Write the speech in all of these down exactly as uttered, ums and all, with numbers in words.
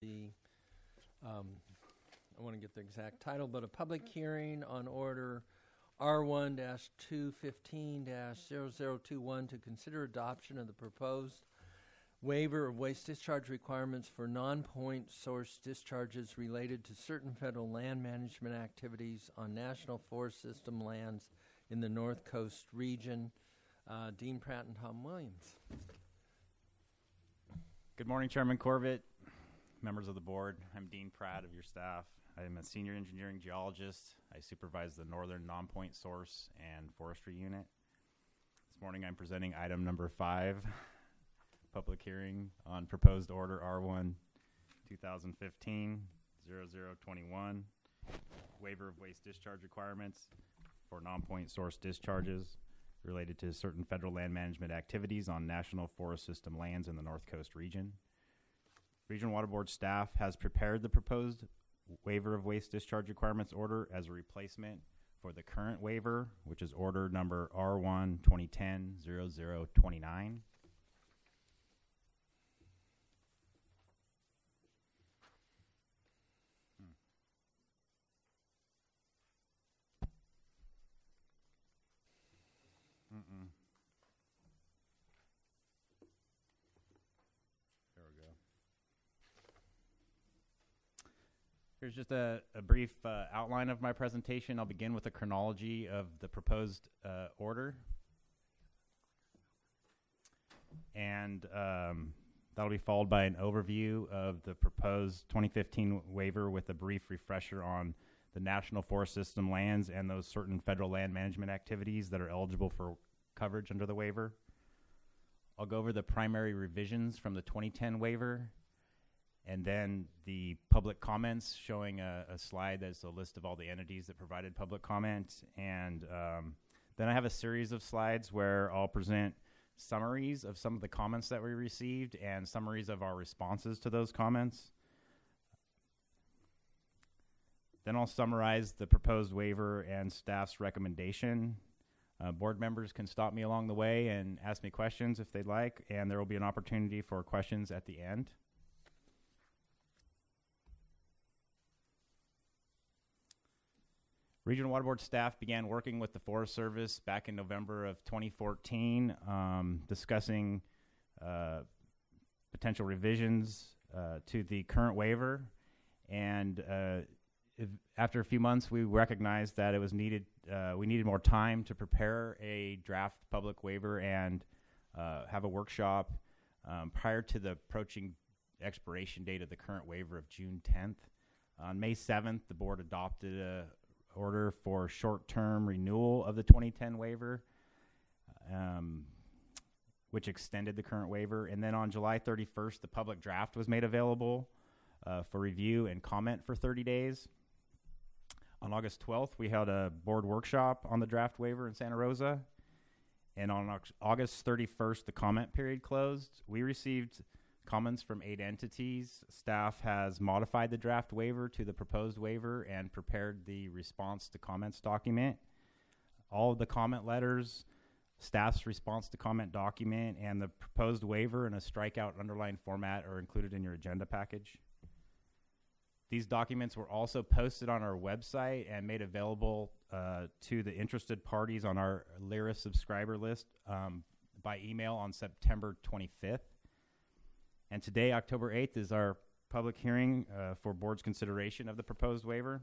the, um, I want to get the exact title, but a public hearing on order R one two fifteen zero zero two one to consider adoption of the proposed waiver of waste discharge requirements for non-point source discharges related to certain federal land management activities on National Forest System lands in the North Coast region. Uh, Dean Pratt and Tom Williams. Good morning, Chairman Corbett, members of the board. I'm Dean Pratt of your staff. I'm a senior engineering geologist. I supervise the Northern Non-Point Source and Forestry Unit. This morning I'm presenting item number five, public hearing on proposed order R one twenty fifteen dash zero zero two one, waiver of waste discharge requirements for non-point source discharges related to certain federal land management activities on National Forest System lands in the North Coast region. Regional Water Board staff has prepared the proposed waiver of waste discharge requirements order as a replacement for the current waiver, which is order number R one twenty ten dash zero zero two nine. Mm-mm. There we go. Here's just a, a brief uh, outline of my presentation. I'll begin with a chronology of the proposed uh, order. And um, that'll be followed by an overview of the proposed twenty fifteen waiver with a brief refresher on the National Forest System lands and those certain federal land management activities that are eligible for coverage under the waiver. I'll go over the primary revisions from the twenty ten waiver, and then the public comments, showing a, a slide that's a list of all the entities that provided public comment. And um, then I have a series of slides where I'll present summaries of some of the comments that we received and summaries of our responses to those comments. Then I'll summarize the proposed waiver and staff's recommendation. Uh, board members can stop me along the way and ask me questions if they'd like, and there will be an opportunity for questions at the end. Regional Water Board staff began working with the Forest Service back in November of twenty fourteen, um, discussing uh, potential revisions uh, to the current waiver, and uh, If after a few months, we recognized that it was needed. Uh, we needed more time to prepare a draft public waiver and uh, have a workshop um, prior to the approaching expiration date of the current waiver of June tenth. On May seventh, the board adopted a order for short-term renewal of the twenty ten waiver, um, which extended the current waiver. And then on July thirty-first, the public draft was made available uh, for review and comment for thirty days. On August twelfth, we held a board workshop on the draft waiver in Santa Rosa. And on August thirty-first, the comment period closed. We received comments from eight entities. Staff has modified the draft waiver to the proposed waiver and prepared the response to comments document. All of the comment letters, staff's response to comment document, and the proposed waiver in a strikeout underlined format are included in your agenda package. These documents were also posted on our website and made available uh, to the interested parties on our Lyra subscriber list um, by email on September twenty-fifth. And today, October eighth, is our public hearing uh, for board's consideration of the proposed waiver.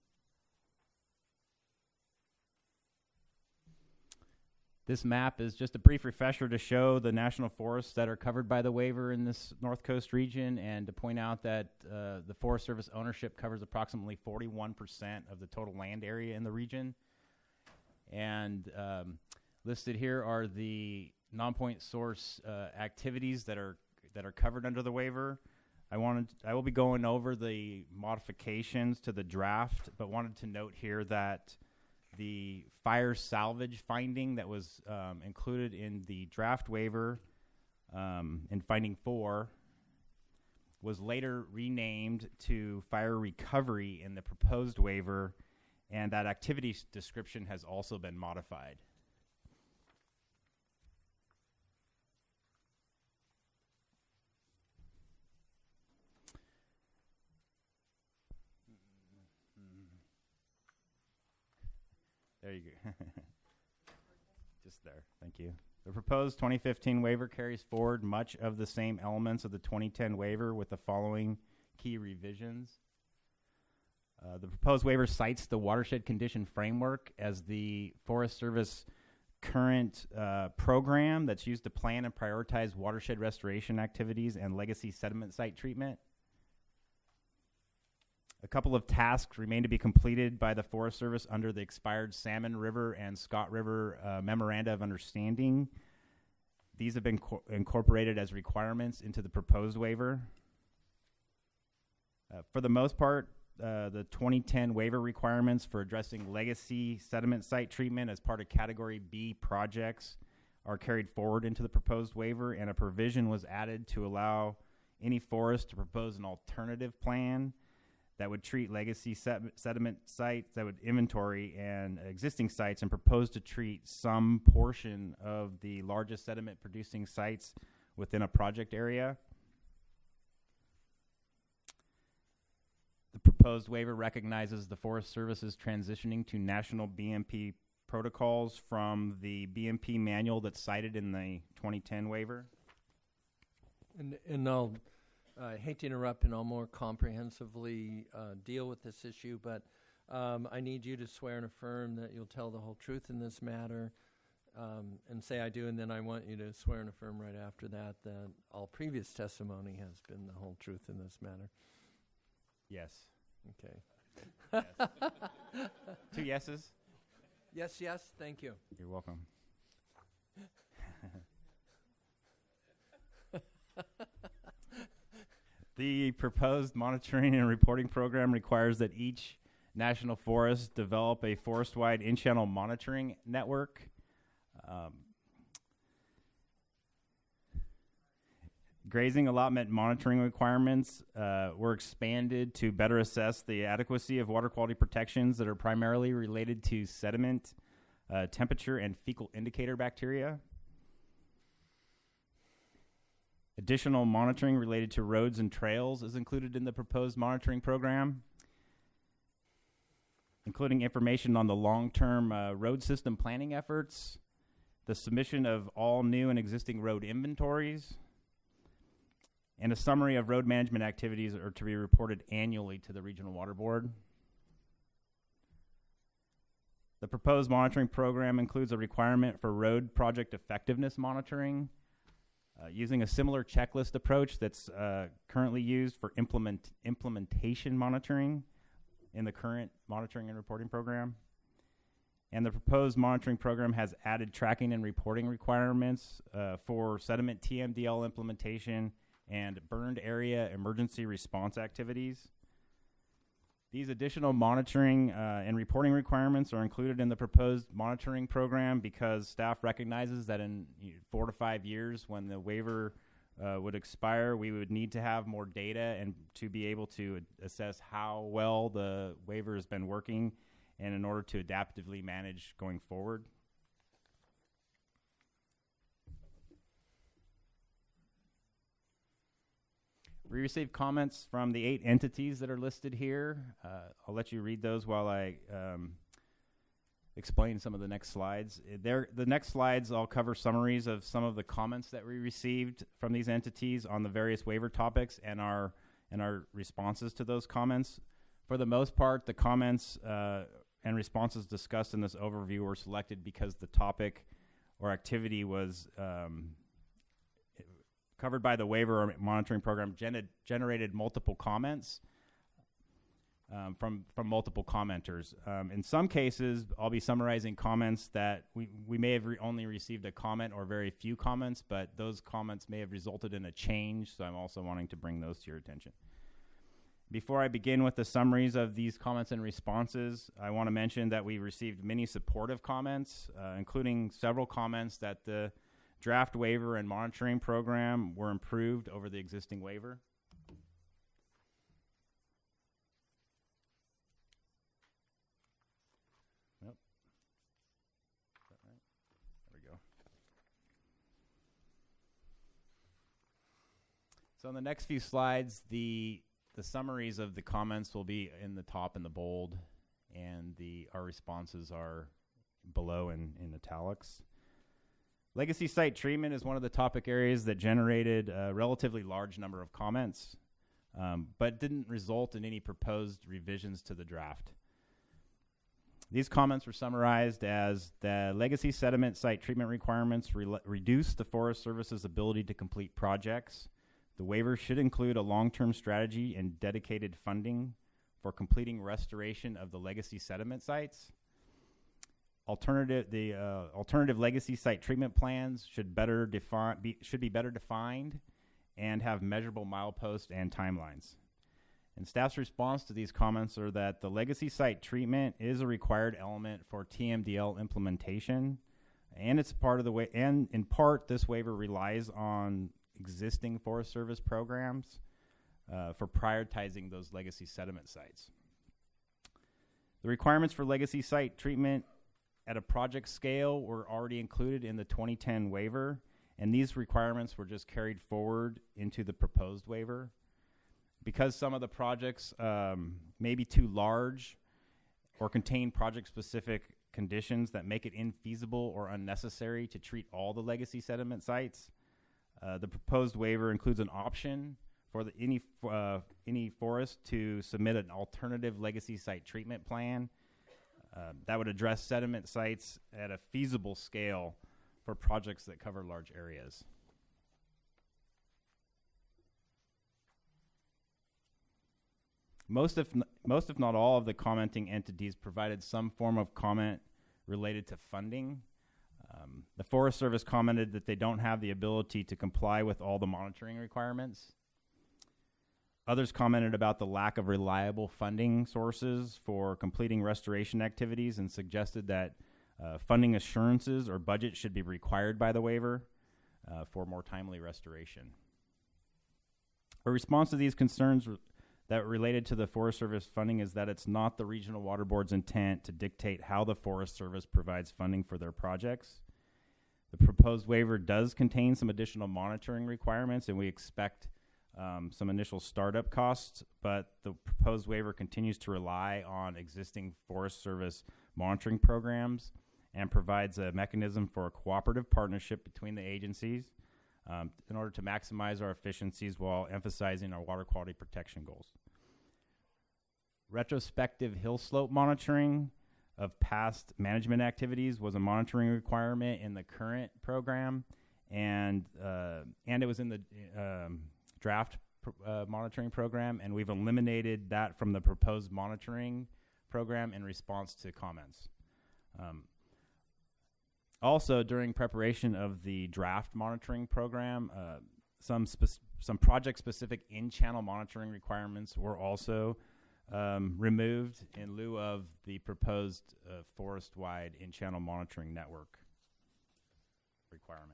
This map is just a brief refresher to show the national forests that are covered by the waiver in this North Coast region, and to point out that uh, the Forest Service ownership covers approximately forty-one percent of the total land area in the region. And um, listed here are the non-point source uh, activities that are that are covered under the waiver. I wanted I will be going over the modifications to the draft, but wanted to note here that the fire salvage finding that was um, included in the draft waiver um, in finding four was later renamed to fire recovery in the proposed waiver, and that activity description has also been modified. There you go. Just there. Thank you. The proposed twenty fifteen waiver carries forward much of the same elements of the twenty ten waiver with the following key revisions. Uh, the proposed waiver cites the watershed condition framework as the Forest Service current uh, program that's used to plan and prioritize watershed restoration activities and legacy sediment site treatment. A couple of tasks remain to be completed by the Forest Service under the expired Salmon River and Scott River uh, Memoranda of Understanding. These have been co- incorporated as requirements into the proposed waiver. Uh, for the most part, uh, the twenty ten waiver requirements for addressing legacy sediment site treatment as part of Category B projects are carried forward into the proposed waiver, and a provision was added to allow any forest to propose an alternative plan that would treat legacy sed- sediment sites, that would inventory and existing sites and propose to treat some portion of the largest sediment producing sites within a project area. The proposed waiver recognizes the Forest Service is transitioning to national B M P protocols from the B M P manual that's cited in the twenty ten waiver. And, and I'll, I hate to interrupt, and I'll more comprehensively uh, deal with this issue, but um, I need you to swear and affirm that you'll tell the whole truth in this matter, um, and say I do, and then I want you to swear and affirm right after that that all previous testimony has been the whole truth in this matter. Yes. Okay. Yes. Two yeses? Yes, yes, thank you. You're welcome. The proposed monitoring and reporting program requires that each national forest develop a forest-wide in-channel monitoring network. Um, Grazing allotment monitoring requirements uh, were expanded to better assess the adequacy of water quality protections that are primarily related to sediment, uh, temperature, and fecal indicator bacteria. Additional monitoring related to roads and trails is included in the proposed monitoring program, including information on the long-term uh, road system planning efforts, the submission of all new and existing road inventories, and a summary of road management activities are to be reported annually to the Regional Water Board. The proposed monitoring program includes a requirement for road project effectiveness monitoring, uh, using a similar checklist approach that's uh, currently used for implement implementation monitoring in the current monitoring and reporting program. And the proposed monitoring program has added tracking and reporting requirements uh, for sediment T M D L implementation and burned area emergency response activities. These additional monitoring uh, and reporting requirements are included in the proposed monitoring program because staff recognizes that in you know, four to five years when the waiver uh, would expire, we would need to have more data and to be able to ad- assess how well the waiver has been working and in order to adaptively manage going forward. We received comments from the eight entities that are listed here. Uh, I'll let you read those while I um, explain some of the next slides. Uh, There, the next slides, I'll cover summaries of some of the comments that we received from these entities on the various waiver topics and our and our responses to those comments. For the most part, the comments uh, and responses discussed in this overview were selected because the topic or activity was um, covered by the waiver or monitoring program gen- generated multiple comments um, from from multiple commenters. Um, in some cases, I'll be summarizing comments that we, we may have re- only received a comment or very few comments, but those comments may have resulted in a change, so I'm also wanting to bring those to your attention. Before I begin with the summaries of these comments and responses, I want to mention that we received many supportive comments, uh, including several comments that the draft waiver and monitoring program were improved over the existing waiver. Nope. Is that right? There we go. So in the next few slides, the the summaries of the comments will be in the top in the bold, and the our responses are below in, in italics. Legacy site treatment is one of the topic areas that generated a relatively large number of comments, um, but didn't result in any proposed revisions to the draft. These comments were summarized as the legacy sediment site treatment requirements re- reduce the Forest Service's ability to complete projects. The waiver should include a long-term strategy and dedicated funding for completing restoration of the legacy sediment sites. Alternative, the uh, alternative legacy site treatment plans should better define, be, should be better defined and have measurable mileposts and timelines. And staff's response to these comments are that the legacy site treatment is a required element for T M D L implementation, and it's part of the way. And in part, this waiver relies on existing Forest Service programs uh, for prioritizing those legacy sediment sites. The requirements for legacy site treatment at a project scale were already included in the twenty ten waiver, and these requirements were just carried forward into the proposed waiver. Because some of the projects um, may be too large or contain project-specific conditions that make it infeasible or unnecessary to treat all the legacy sediment sites, uh, the proposed waiver includes an option for the, any, uh, any forest to submit an alternative legacy site treatment plan uh, that would address sediment sites at a feasible scale for projects that cover large areas. Most if, n- most if not all of the commenting entities provided some form of comment related to funding. Um, the Forest Service commented that they don't have the ability to comply with all the monitoring requirements. Others commented about the lack of reliable funding sources for completing restoration activities and suggested that uh, funding assurances or budget should be required by the waiver uh, for more timely restoration. A response to these concerns re- that related to the Forest Service funding is that it's not the Regional Water Board's intent to dictate how the Forest Service provides funding for their projects. The proposed waiver does contain some additional monitoring requirements, and we expect um, some initial startup costs, but the proposed waiver continues to rely on existing Forest Service monitoring programs and provides a mechanism for a cooperative partnership between the agencies Um, in order to maximize our efficiencies while emphasizing our water quality protection goals. Retrospective hill slope monitoring of past management activities was a monitoring requirement in the current program, and uh, and it was in the um, draft pr- uh, monitoring program, and we've eliminated that from the proposed monitoring program in response to comments. Um, Also, during preparation of the draft monitoring program, uh, some spe- some project-specific in-channel monitoring requirements were also um, removed in lieu of the proposed uh, forest-wide in-channel monitoring network requirement.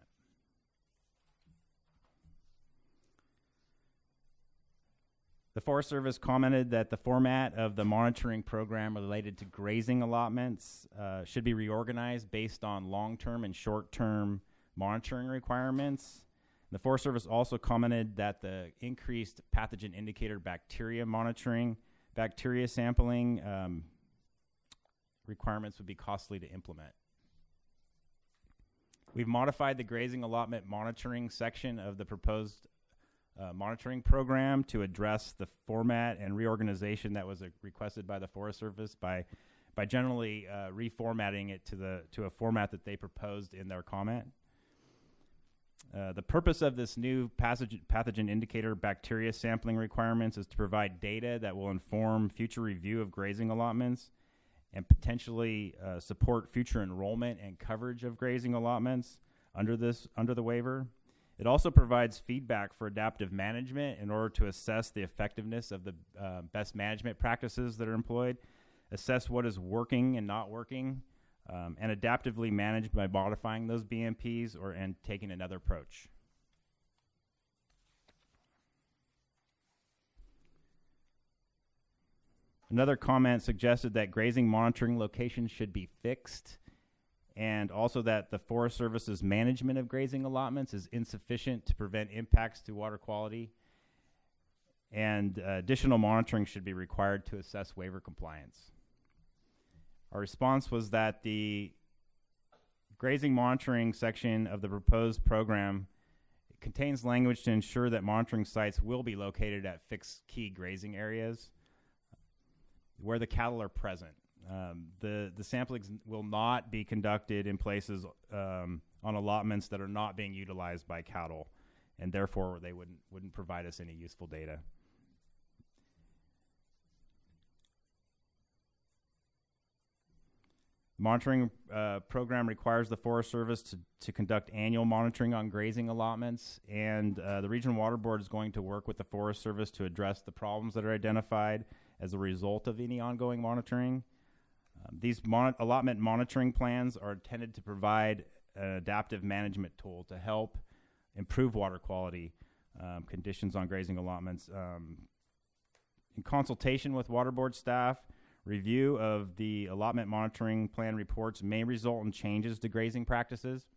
The Forest Service commented that the format of the monitoring program related to grazing allotments uh, should be reorganized based on long-term and short-term monitoring requirements. The Forest Service also commented that the increased pathogen indicator bacteria monitoring, bacteria sampling um, requirements would be costly to implement. We've modified the grazing allotment monitoring section of the proposed Uh, monitoring program to address the format and reorganization that was uh, requested by the Forest Service by by generally uh, reformatting it to the to a format that they proposed in their comment. Uh, the purpose of this new pathogen, pathogen indicator bacteria sampling requirements is to provide data that will inform future review of grazing allotments and potentially uh, support future enrollment and coverage of grazing allotments under this under the waiver. It also provides feedback for adaptive management in order to assess the effectiveness of the uh, best management practices that are employed, assess what is working and not working, um, and adaptively manage by modifying those B M Ps or and taking another approach. Another comment suggested that grazing monitoring locations should be fixed, and also that the Forest Service's management of grazing allotments is insufficient to prevent impacts to water quality, and uh, additional monitoring should be required to assess waiver compliance. Our response was that the grazing monitoring section of the proposed program contains language to ensure that monitoring sites will be located at fixed key grazing areas where the cattle are present. Um, the, the samplings will not be conducted in places um, on allotments that are not being utilized by cattle, and therefore they wouldn't, wouldn't provide us any useful data. Monitoring uh, program requires the Forest Service to, to conduct annual monitoring on grazing allotments, and uh, the Regional Water Board is going to work with the Forest Service to address the problems that are identified as a result of any ongoing monitoring. Um, these mon- allotment monitoring plans are intended to provide an adaptive management tool to help improve water quality um, conditions on grazing allotments. Um, in consultation with Water Board staff, review of the allotment monitoring plan reports may result in changes to grazing practices.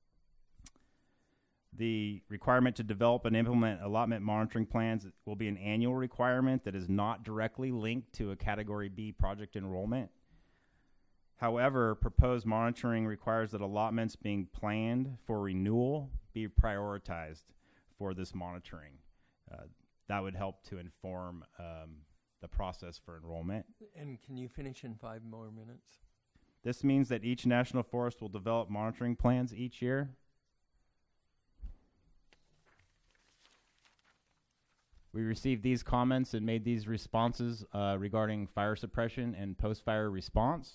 The requirement to develop and implement allotment monitoring plans will be an annual requirement that is not directly linked to a Category B project enrollment. However, proposed monitoring requires that allotments being planned for renewal be prioritized for this monitoring. Uh, that would help to inform um, the process for enrollment. And can you finish in five more minutes? This means that each national forest will develop monitoring plans each year. We received these comments and made these responses uh, regarding fire suppression and post-fire response.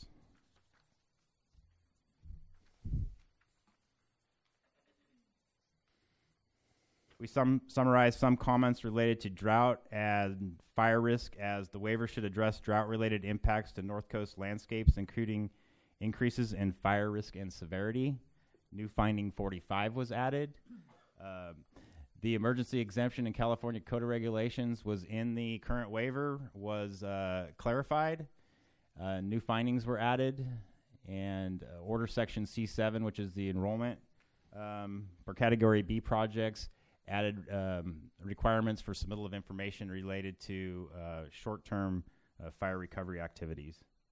We sum, summarized some comments related to drought and fire risk, as the waiver should address drought-related impacts to North Coast landscapes, including increases in fire risk and severity. New finding forty-five was added. Uh, the emergency exemption in California Code of Regulations was in the current waiver, was uh, clarified. Uh, new findings were added, and uh, order section C seven, which is the enrollment um, for Category B projects, added um, requirements for submittal of information related to uh, short-term uh, fire recovery activities.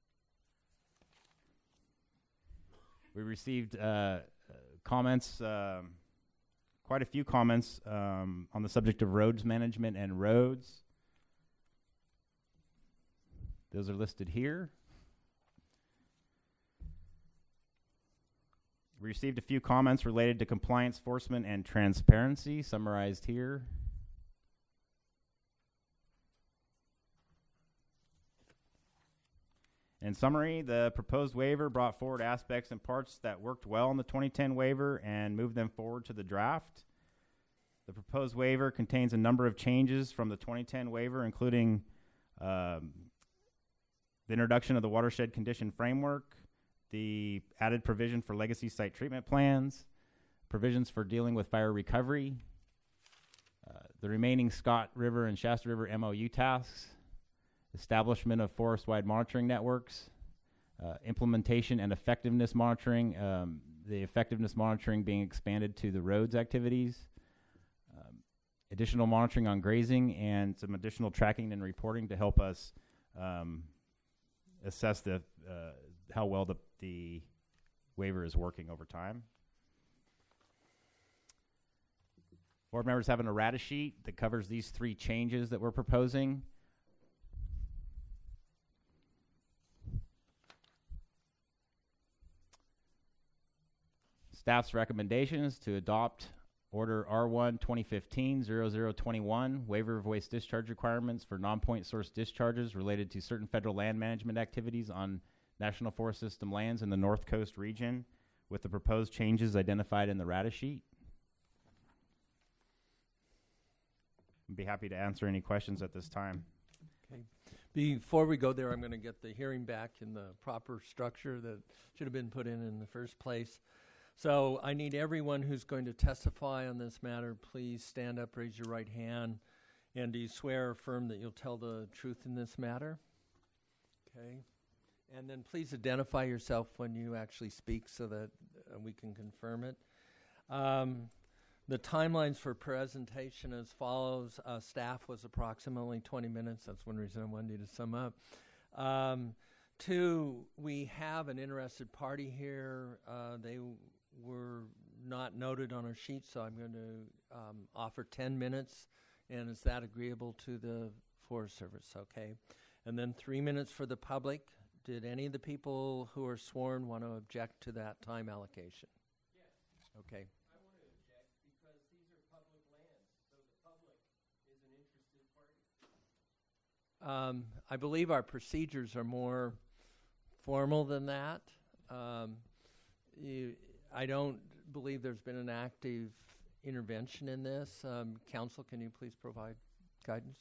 We received uh, uh, comments, um, quite a few comments um, on the subject of roads management and roads. Those are listed here. We received a few comments related to compliance enforcement and transparency, summarized here. In summary, the proposed waiver brought forward aspects and parts that worked well in the twenty ten waiver and moved them forward to the draft. The proposed waiver contains a number of changes from the twenty ten waiver, including um, the introduction of the watershed condition framework, the added provision for legacy site treatment plans, provisions for dealing with fire recovery, uh, the remaining Scott River and Shasta River M O U tasks, establishment of forest-wide monitoring networks, uh, implementation and effectiveness monitoring, um, the effectiveness monitoring being expanded to the roads activities, um, additional monitoring on grazing, and some additional tracking and reporting to help us um, assess the uh, how well the, the waiver is working over time. Board members have an errata sheet that covers these three changes that we're proposing. Staff's recommendations to adopt Order R one twenty fifteen dash zero zero two one, waiver of waste discharge requirements for non-point source discharges related to certain federal land management activities on National Forest System lands in the North Coast region, with the proposed changes identified in the errata sheet. I'd be happy to answer any questions at this time. Okay. Before we go there, I'm going to get the hearing back in the proper structure that should have been put in in the first place. So I need everyone who's going to testify on this matter, please stand up, raise your right hand, and do you swear or affirm that you'll tell the truth in this matter? Okay. And then please identify yourself when you actually speak so that uh, we can confirm it. Um, the timelines for presentation as follows. Uh, staff was approximately twenty minutes. That's one reason I wanted you to sum up. Um, two, we have an interested party here. Uh, they were not noted on our sheet, so I'm going to um, offer ten minutes. And is that agreeable to the Forest Service? Okay. And then three minutes for the public. Did any of the people who are sworn want to object to that time allocation? Yes. Okay. I want to object because these are public lands, so the public is an interested party. Um, I believe our procedures are more formal than that. Um, you, I don't believe there's been an active intervention in this. Um, Council, can you please provide guidance?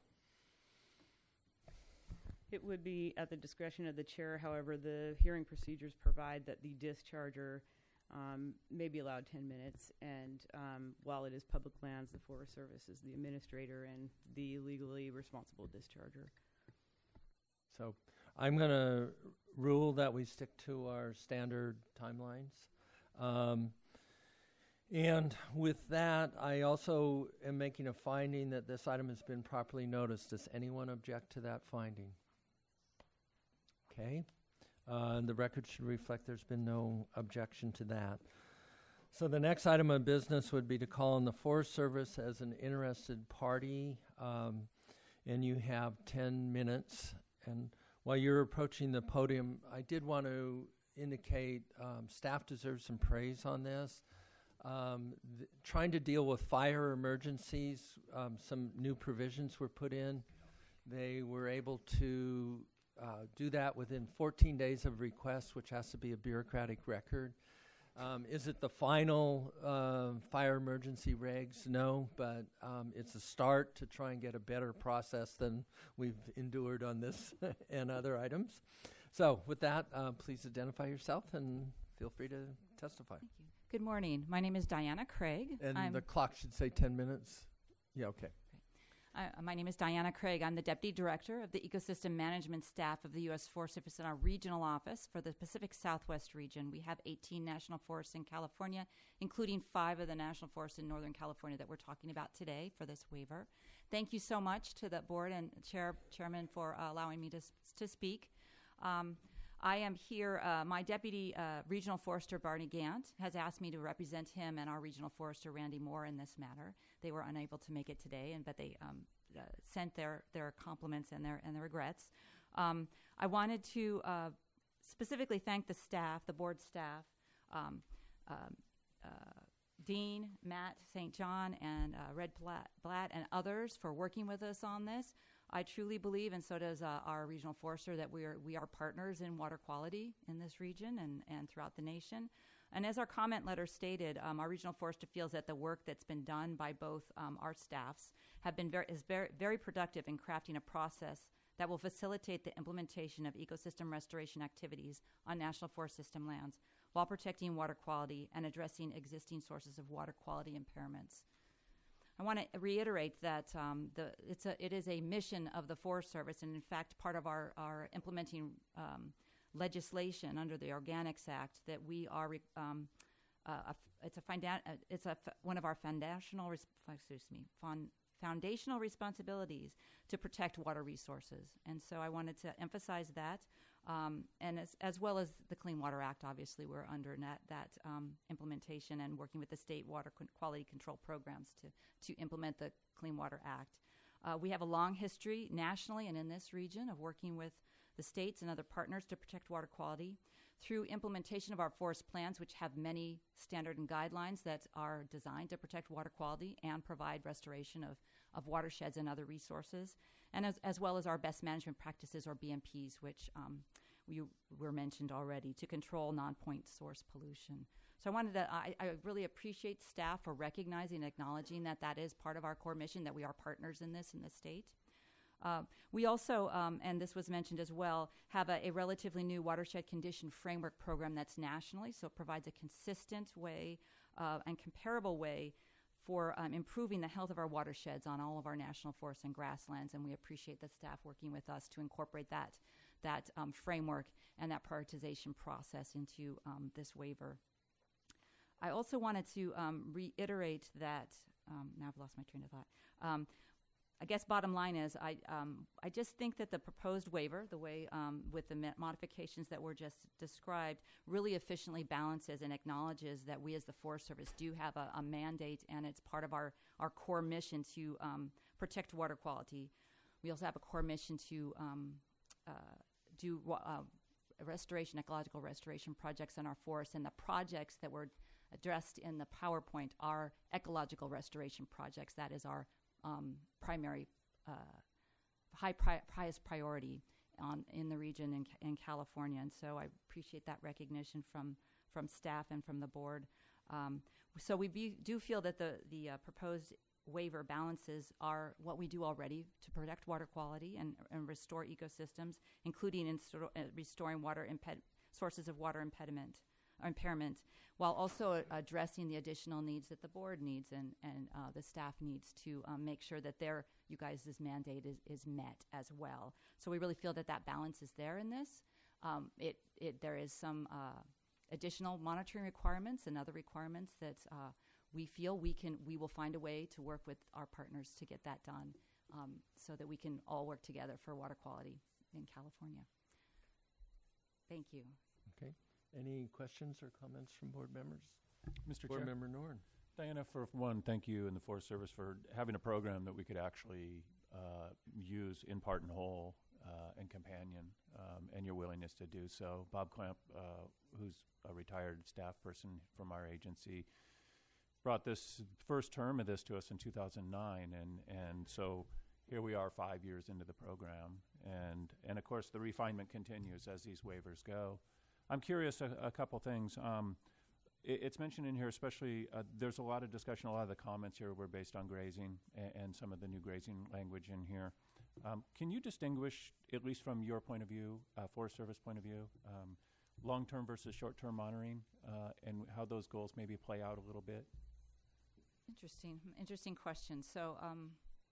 It would be at the discretion of the chair. However, the hearing procedures provide that the discharger um, may be allowed ten minutes. And um, while it is public lands, the Forest Service is the administrator and the legally responsible discharger. So I'm going to rule that we stick to our standard timelines. Um, and with that, I also am making a finding that this item has been properly noticed. Does anyone object to that finding? Okay. Uh, and the record should reflect there's been no objection to that. So the next item of business would be to call on the Forest Service as an interested party. Um, and you have ten minutes. And while you're approaching the podium, I did want to indicate um, staff deserves some praise on this. Um, th- trying to deal with fire emergencies, um, some new provisions were put in. They were able to uh, do that within fourteen days of request, which has to be a bureaucratic record. Um, is it the final uh, fire emergency regs? No, but um, it's a start to try and get a better process than we've endured on this and other items. So with that, uh, please identify yourself and feel free to testify. Thank you. Good morning. My name is Diana Craig. And I'm the clock should say ten minutes. Yeah, okay. Uh, my name is Diana Craig. I'm the Deputy Director of the Ecosystem Management Staff of the U S Forest Service in our regional office for the Pacific Southwest region. We have eighteen national forests in California, including five of the national forests in Northern California that we're talking about today for this waiver. Thank you so much to the board and chair, chairman for uh, allowing me to, to speak. Um, I am here, uh, my deputy uh, regional forester, Barney Gant, has asked me to represent him and our regional forester, Randy Moore, in this matter. They were unable to make it today, and but they um, uh, sent their, their compliments and their, and their regrets. Um, I wanted to uh, specifically thank the staff, the board staff, um, um, uh, Dean, Matt Saint John, and uh, Red Blatt, Blatt, and others for working with us on this. I truly believe, and so does uh, our regional forester, that we are we are partners in water quality in this region and, and throughout the nation. And as our comment letter stated, um, our regional forester feels that the work that's been done by both um, our staffs have been very is very very productive in crafting a process that will facilitate the implementation of ecosystem restoration activities on national forest system lands while protecting water quality and addressing existing sources of water quality impairments. I want to reiterate that um, the, it's a, it is a mission of the Forest Service, and in fact, part of our, our implementing um, legislation under the Organics Act that we are, re- um, uh, a, it's a funda- uh, it's a f- one of our foundational, res- excuse me, fun- foundational responsibilities to protect water resources, and so I wanted to emphasize that. Um, and as, as well as the Clean Water Act, obviously, we're under that, that um, implementation and working with the state water con- quality control programs to, to implement the Clean Water Act. Uh, we have a long history nationally and in this region of working with the states and other partners to protect water quality through implementation of our forest plans, which have many standard and guidelines that are designed to protect water quality and provide restoration of, of watersheds and other resources, and as, as well as our best management practices, or B M Ps, which um, we were mentioned already, to control non-point source pollution. So I wanted to, I, I really appreciate staff for recognizing and acknowledging that that is part of our core mission, that we are partners in this in the state. Uh, we also, um, and this was mentioned as well, have a, a relatively new watershed condition framework program that's nationally, so it provides a consistent way uh, and comparable way for um, improving the health of our watersheds on all of our national forests and grasslands, and we appreciate the staff working with us to incorporate that, that um, framework and that prioritization process into um, this waiver. I also wanted to um, reiterate that, um, now I've lost my train of thought, um, I guess bottom line is I um, I just think that the proposed waiver, the way um, with the ma- modifications that were just described, really efficiently balances and acknowledges that we as the Forest Service do have a, a mandate, and it's part of our, our core mission to um, protect water quality. We also have a core mission to um, uh, do wa- uh, restoration, ecological restoration projects in our forests, and the projects that were addressed in the PowerPoint are ecological restoration projects. That is our um, primary, uh, high pri- highest priority on in the region in, in California, and so I appreciate that recognition from from staff and from the board. Um, so we be, do feel that the the uh, proposed waiver balances are what we do already to protect water quality and, and restore ecosystems, including in sto- uh, restoring water imped- sources of water impediment or impairment, while also uh, addressing the additional needs that the board needs and, and uh, the staff needs to um, make sure that their, you guys' mandate is, is met as well. So we really feel that that balance is there in this. Um, it, it, there is some uh, additional monitoring requirements and other requirements that uh, we feel we can, we will find a way to work with our partners to get that done um, so that we can all work together for water quality in California. Thank you. Okay. Any questions or comments from board members? Mister Board Chair, Member Norn. Diana, for one, thank you and the Forest Service for having a program that we could actually uh, use in part and whole uh, and companion, um, and your willingness to do so. Bob Clamp, uh, who's a retired staff person from our agency, brought this first term of this to us in two thousand nine, and, and so here we are five years into the program, and, and of course the refinement continues as these waivers go. I'm curious a, a couple things. Um, it, it's mentioned in here, especially, uh, there's a lot of discussion, a lot of the comments here were based on grazing and, and some of the new grazing language in here. Um, can you distinguish, at least from your point of view, uh, Forest Service point of view, um, long-term versus short-term monitoring uh, and how those goals maybe play out a little bit? Interesting, interesting question. So, um,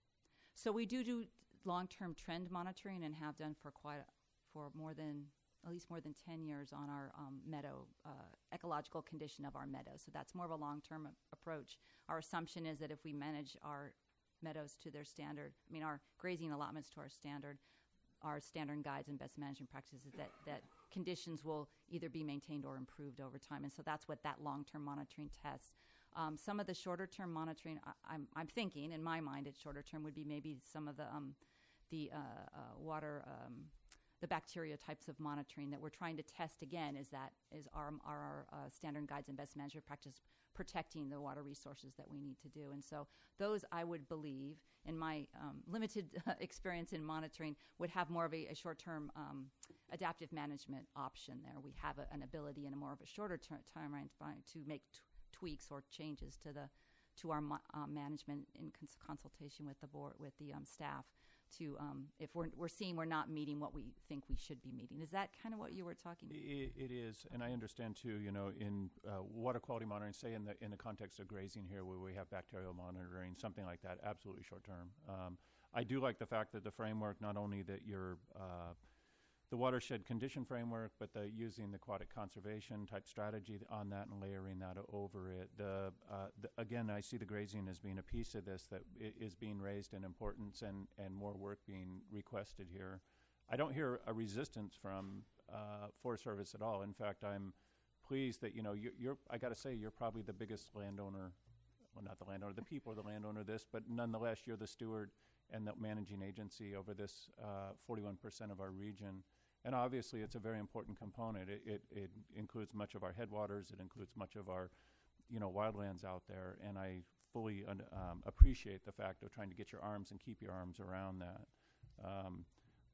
so we do do long-term trend monitoring and have done for quite, for more than, at least more than ten years on our um, meadow, uh, ecological condition of our meadows. So that's more of a long-term a- approach. Our assumption is that if we manage our meadows to their standard, I mean, our grazing allotments to our standard, our standard guides and best management practices, that, that conditions will either be maintained or improved over time. And so that's what that long-term monitoring tests. Um, some of the shorter-term monitoring, I, I'm, I'm thinking, in my mind, it's shorter-term would be maybe some of the um, the uh, uh, water, um, the bacteria types of monitoring that we're trying to test again. Is that is our our uh, standard guides and best management practice protecting the water resources that we need to do? And so those, I would believe, in my um, limited experience in monitoring, would have more of a, a short-term um, adaptive management option there. We have a, an ability in a more of a shorter ter- timeline to make t- tweaks or changes to the to our mo- uh, management in cons- consultation with the board, with the um, staff, to um, if we're we're seeing we're not meeting what we think we should be meeting. Is that kind of what you were talking about? It, it is, and I understand too. You know, in uh, water quality monitoring, say in the in the context of grazing here, where we have bacterial monitoring, something like that, absolutely short term. Um, I do like the fact that the framework, not only that you're uh, the watershed condition framework, but the using the aquatic conservation type strategy on that and layering that over it. The, uh, the again, I see the grazing as being a piece of this that I- is being raised in importance and, and more work being requested here. I don't hear a resistance from uh, Forest Service at all. In fact, I'm pleased that, you know, you're, you're I got to say, you're probably the biggest landowner, well, not the landowner, the people are the landowner of this, but nonetheless, you're the steward and the managing agency over this uh, forty-one percent of our region. And obviously, it's a very important component. It, it, it includes much of our headwaters. It includes much of our, you know, wildlands out there. And I fully un- um, appreciate the fact of trying to get your arms and keep your arms around that. Um,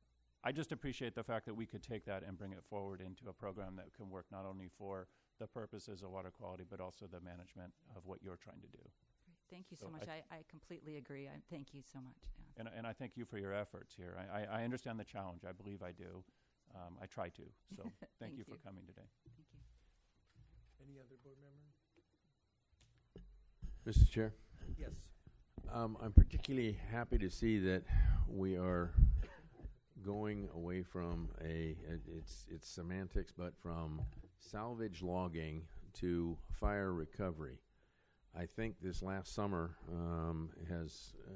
I just appreciate the fact that we could take that and bring it forward into a program that can work not only for the purposes of water quality, but also the management of what you're trying to do. Great. Thank you so, So much. I- I, I completely agree. I thank you so much. Yeah. And, and I thank you for your efforts here. I, I, I understand the challenge. I believe I do. Um, I try to. So thank, Thank you for you. coming today. Thank you. Any other board member? Mister Chair, Yes. um, I'm particularly happy to see that we are going away from a, it- it's, it's semantics, but from salvage logging to fire recovery. I think this last summer um, has uh,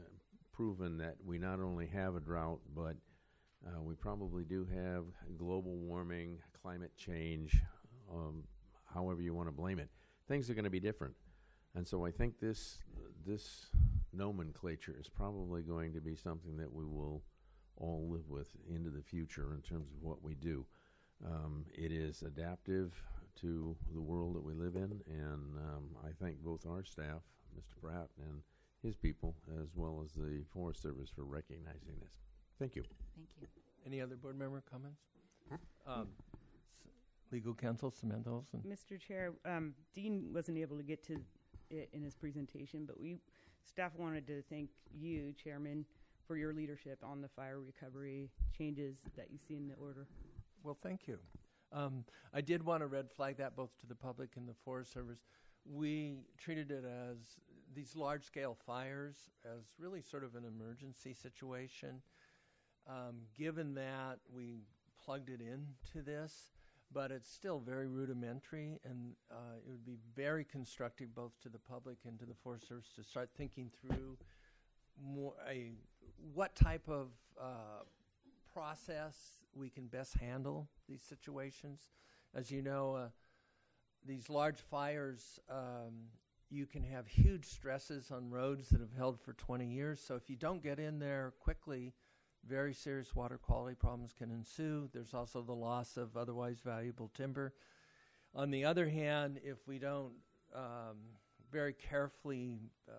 proven that we not only have a drought, but uh, we probably do have global warming, climate change, um, however you want to blame it. Things are going to be different. And so I think this this nomenclature is probably going to be something that we will all live with into the future in terms of what we do. Um, it is adaptive to the world that we live in, and um, I thank both our staff, Mister Pratt, and his people, as well as the Forest Service, for recognizing this. Thank you. Thank you. Any other board member comments? Um, s- Legal counsel, Cementos. And Mister Chair, um, Dean wasn't able to get to it in his presentation, but we, staff wanted to thank you, Chairman, for your leadership on the fire recovery changes that you see in the order. Well, thank you. Um, I did want to red flag that both to the public and the Forest Service. We treated it as these large-scale fires as really sort of an emergency situation. Um, given that, we plugged it into this, but it's still very rudimentary, and uh, it would be very constructive both to the public and to the Forest Service to start thinking through more a what type of uh, process we can best handle these situations. As you know, uh, these large fires, um, you can have huge stresses on roads that have held for twenty years. So if you don't get in there quickly, very serious water quality problems can ensue. There's also the loss of otherwise valuable timber. On the other hand, if we don't um, very carefully uh,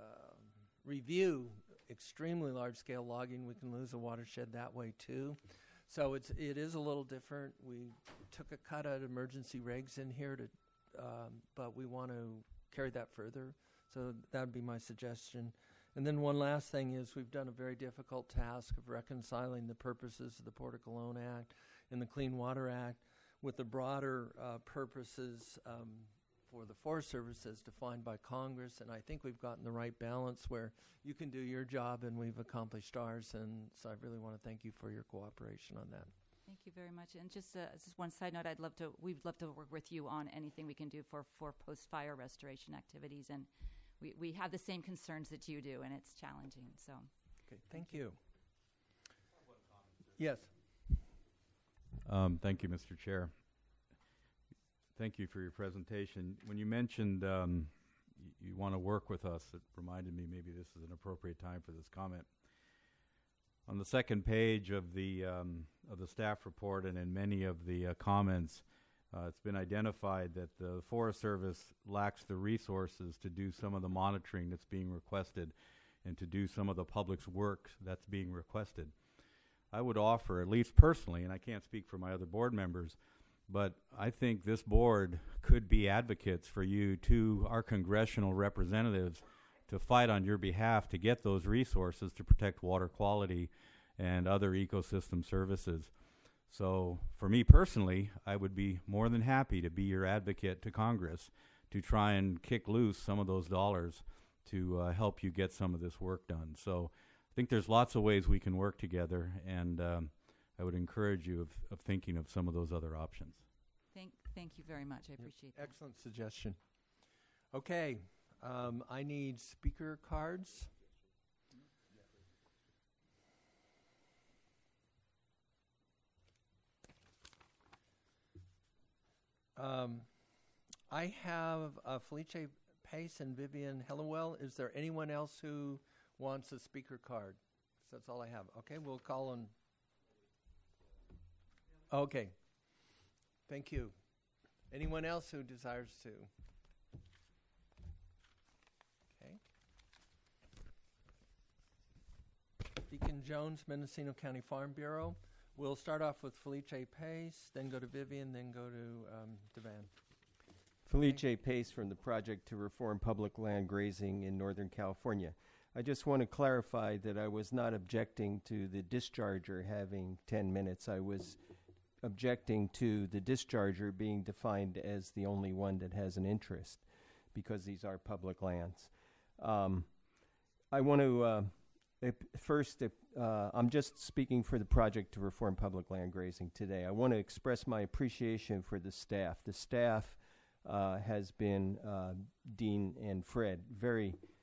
review extremely large-scale logging, we can lose a watershed that way too. So it's it is a little different. We took a cut at emergency regs in here, to, um, but we want to carry that further. So that would be my suggestion. And then one last thing is we've done a very difficult task of reconciling the purposes of the Port of Cologne Act and the Clean Water Act with the broader uh, purposes um, for the Forest Service as defined by Congress. And I think we've gotten the right balance where you can do your job and we've accomplished ours. And so I really want to thank you for your cooperation on that. Thank you very much. And just, uh, just one side note, I'd love to, we'd love to work with you on anything we can do for, for post-fire restoration activities. And we, we have the same concerns that you do, and it's challenging. So, Okay, thank you. Yes. Um, thank you, Mister Chair. Thank you for your presentation. When you mentioned um, y- you want to work with us, it reminded me maybe this is an appropriate time for this comment. On the second page of the um, of the staff report and in many of the uh, comments, uh, it's been identified that the Forest Service lacks the resources to do some of the monitoring that's being requested and to do some of the public's work that's being requested. I would offer, at least personally, and I can't speak for my other board members, but I think this board could be advocates for you to our congressional representatives to fight on your behalf to get those resources to protect water quality and other ecosystem services. So for me personally, I would be more than happy to be your advocate to Congress to try and kick loose some of those dollars to uh, help you get some of this work done. So I think there's lots of ways we can work together, and um, I would encourage you of, of thinking of some of those other options. thank, thank you very much. I appreciate that. Excellent suggestion. Okay, um, I need speaker cards. Um, I have uh, Felice Pace and Vivian Hellewell. Is there anyone else who wants a speaker card? 'Cause that's all I have. Okay, we'll call on. Okay. Thank you. Anyone else who desires to? Okay. Deacon Jones, Mendocino County Farm Bureau. We'll start off with Felice Pace, then go to Vivian, then go to um, Devan. Felice Pace from the Project to Reform Public Land Grazing in Northern California. I just want to clarify that I was not objecting to the discharger having ten minutes. I was objecting to the discharger being defined as the only one that has an interest, because these are public lands. Um, I want to, uh, ip- first, ip- uh, I'm just speaking for the Project to Reform Public Land Grazing today. I want to express my appreciation for the staff. The staff uh, has been, uh, Dean and Fred, very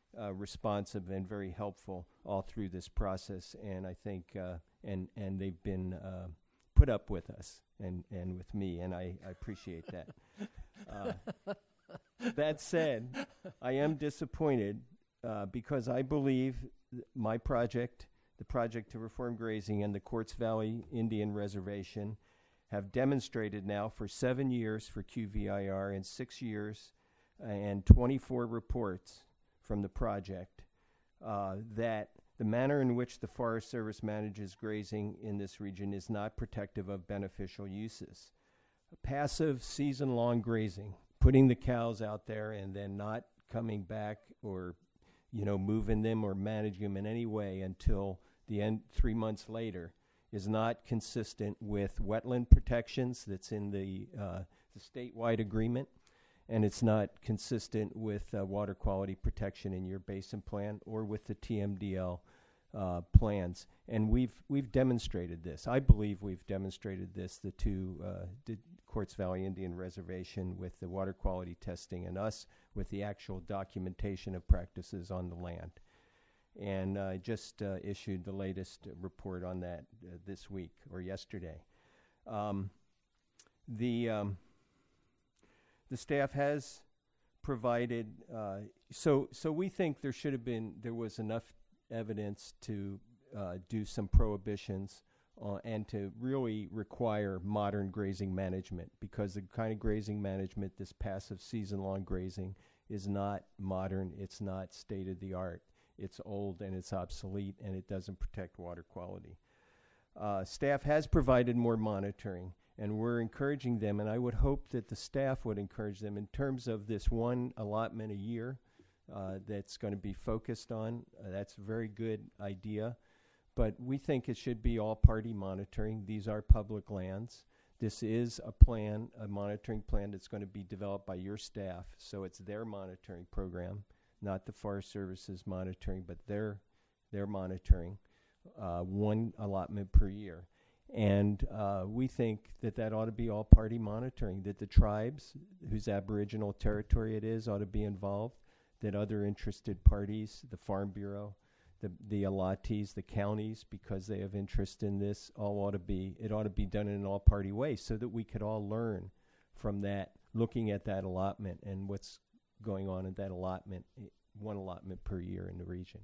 uh, responsive and very helpful all through this process, and I think uh, and and they've been uh, put up with us and, and with me, and I, I appreciate that. Uh, that said, I am disappointed uh, because I believe th- my project, the project to reform grazing and the Quartz Valley Indian Reservation, have demonstrated now for seven years for Q V I R and six years uh, and twenty-four reports from the project uh, that the manner in which the Forest Service manages grazing in this region is not protective of beneficial uses. Passive season-long grazing, putting the cows out there and then not coming back or, you know, moving them or managing them in any way until the end three months later, is not consistent with wetland protections that's in the, uh, the statewide agreement, and it's not consistent with uh, water quality protection in your basin plan or with the T M D L uh, plans. And we've we've demonstrated this. I believe we've demonstrated this, the two, uh, the Quartz Valley Indian Reservation with the water quality testing and us with the actual documentation of practices on the land. And I uh, just uh, issued the latest uh, report on that uh, this week or yesterday. Um, the um, the staff has provided. Uh, so so we think there should have been there was enough evidence to uh, do some prohibitions uh, and to really require modern grazing management, because the kind of grazing management, this passive season-long grazing, is not modern. It's not state-of-the-art. It's old and it's obsolete, and it doesn't protect water quality. Uh, staff has provided more monitoring, and we're encouraging them, and I would hope that the staff would encourage them in terms of this one allotment a year uh, that's going to be focused on. Uh, that's a very good idea, but we think it should be all-party monitoring. These are public lands. This is a plan, a monitoring plan that's going to be developed by your staff, so it's their monitoring program, not the Forest Service's monitoring, but their their monitoring, uh, one allotment per year. And uh, we think that that ought to be all-party monitoring, that the tribes whose aboriginal territory it is ought to be involved, that other interested parties, the Farm Bureau, the, the allottees, the counties, because they have interest in this, all ought to be, it ought to be done in an all-party way so that we could all learn from that, looking at that allotment and what's going on in that allotment, one allotment per year in the region.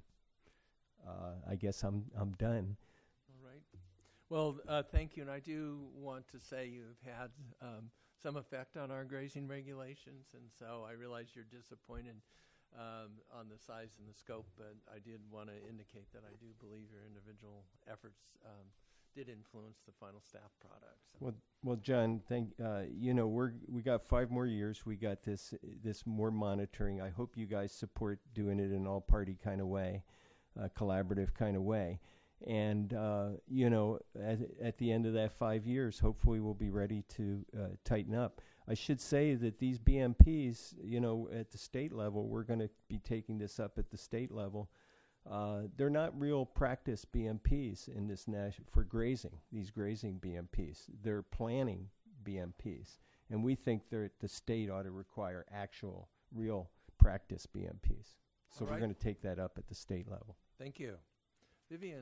Uh, I guess I'm I'm done. All right. Well, uh, thank you, and I do want to say you've had um, some effect on our grazing regulations, and so I realize you're disappointed um, on the size and the scope, but I did want to indicate that I do believe your individual efforts um, did influence the final staff product. So. Well, well, John, thank uh, you know we're we got five more years. We got this this more monitoring. I hope you guys support doing it in an all-party kind of way, a collaborative kind of way, and uh, you know at at the end of that five years, hopefully we'll be ready to uh, tighten up. I should say that these B M Ps, you know, at the state level, we're going to be taking this up at the state level. Uh, they're not real practice B M Ps in this nas- for grazing, these grazing B M Ps. They're planning B M Ps. And we think they're, the state ought to require actual, real practice B M Ps. So All we're right. going to take that up at the state level. Thank you. Vivian.